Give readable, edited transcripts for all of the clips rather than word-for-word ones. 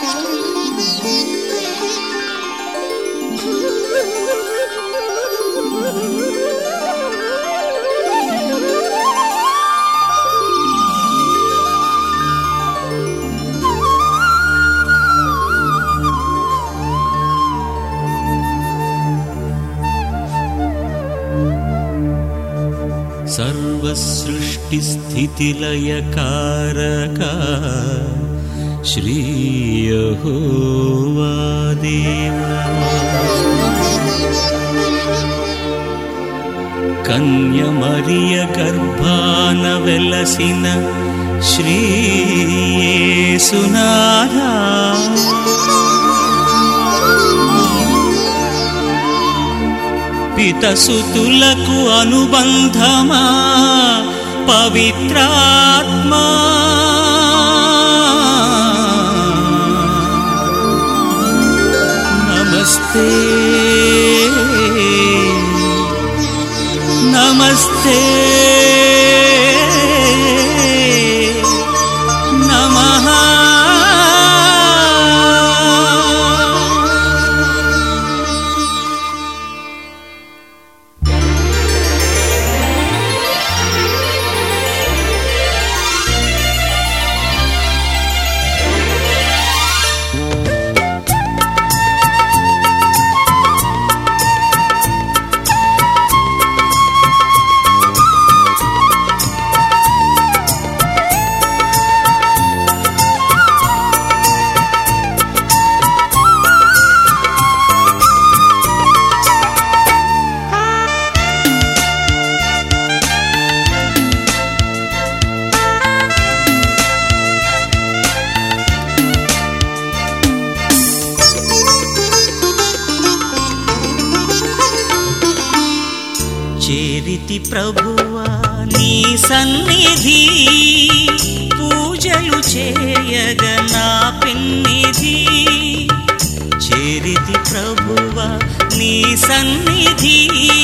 सर्वसृष्टिस्थितिलयकारका श्री यहोवा देवा कन्यमरिय गर्भान वेलसिन श्री येसुनाथा पितसुतुలకు అనుబంధమా పవిత్రాత్మా నమస్తే నమస్తే నమః చేరితి ప్రభువా నీ సన్నిధి పూజలు చేయగ నా పెన్నిధి చేరితి ప్రభువా నీ సన్నిధి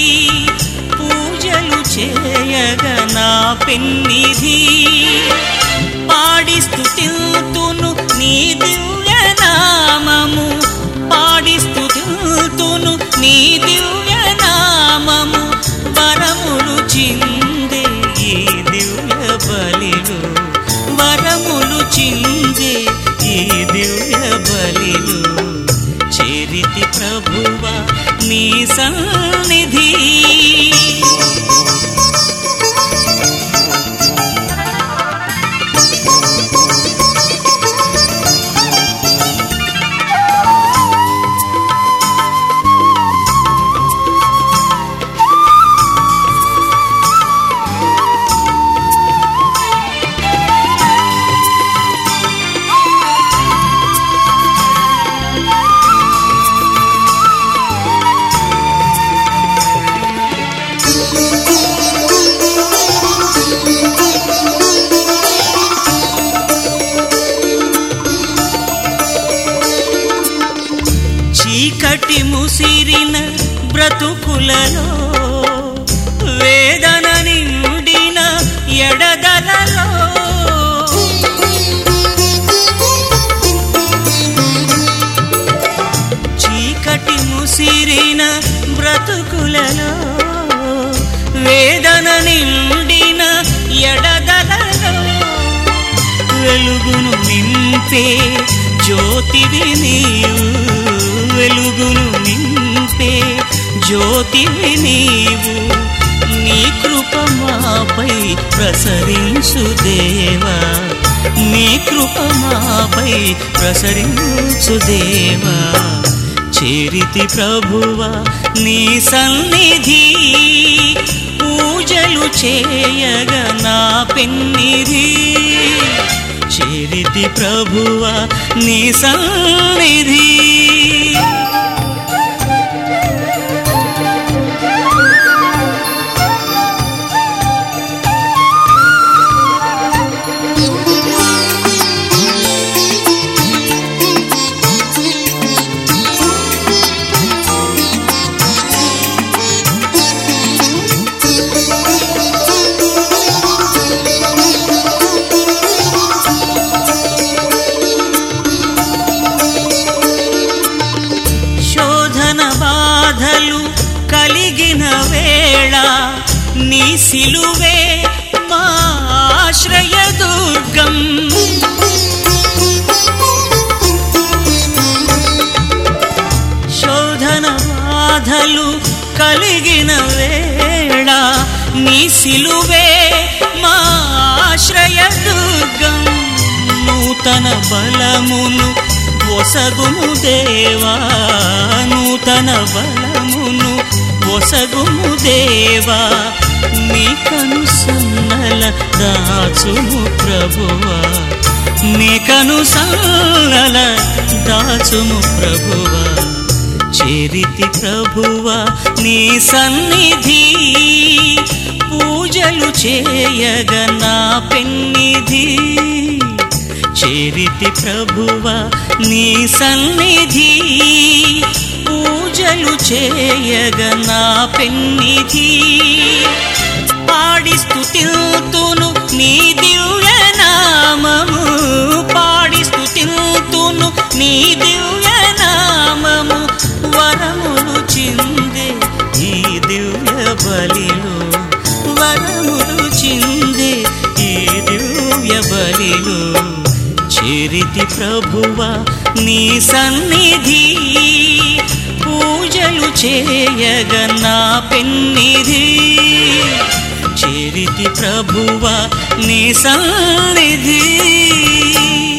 పూజలు చేయగ నా పెన్నిధి పాడి స్తుతిల్తును నీ దివ్య నామము పాడి స్తుతిల్తును నీ దివ్య నామము వరములు చిందే ఈ దివ్య బలిలో వరములు చిందే ఈ దివ్య బలిలో చేరితి ప్రభువా నీ సన్నిధి చీకటి ముసిరిన బ్రతుకులలో వేదన నిండిన ఎడదలలో చీకటి ముసిరిన బ్రతుకులలో వేదన నిండిన ఎడదలలో వెలుగును నింపే జ్యోతివి నీవు వెలుగును నింపే జ్యోతివి నీవు నీ కృప మాపై ప్రసరించు దేవా నీ కృప మాపై ప్రసరించు దేవా చేరితి ప్రభువా నీ సన్నిధి పూజలు చేయగ నా పెన్నిధి చేరితి ప్రభువా నీ సన్నిధి సిలువే మా ఆశ్రయదుర్గం శోధన బాధలు కలిగిన వేళ నీ సిలువే మా ఆశ్రయదుర్గం నూతన బలమును ఒసగుము దేవా నూతన బలమును ఒసగుము దేవా నీ కనుసన్నల దాచుము ప్రభువా నీ కనుసన్నల దాచుము ప్రభువా చేరితి ప్రభువా నీ సన్నిధి పూజలు చేయగ నా పెన్నిధి చేరితి ప్రభువా నీ సన్నిధి పూజలు చేయగ నా పెన్నిధి పాడి స్తుతిల్తును నీ దివ్య నామము పాడి స్తుతిల్తును నీ దివ్య నామము వరములు చిందే ఈ దివ్య బలిలో వరములు చిందే ఈ దివ్య బలిలో చేరితి ప్రభువా నీ సన్నిధి పూజలు చేయగ నా పెన్నిధి చేరితి ప్రభువా నీ సన్నిధి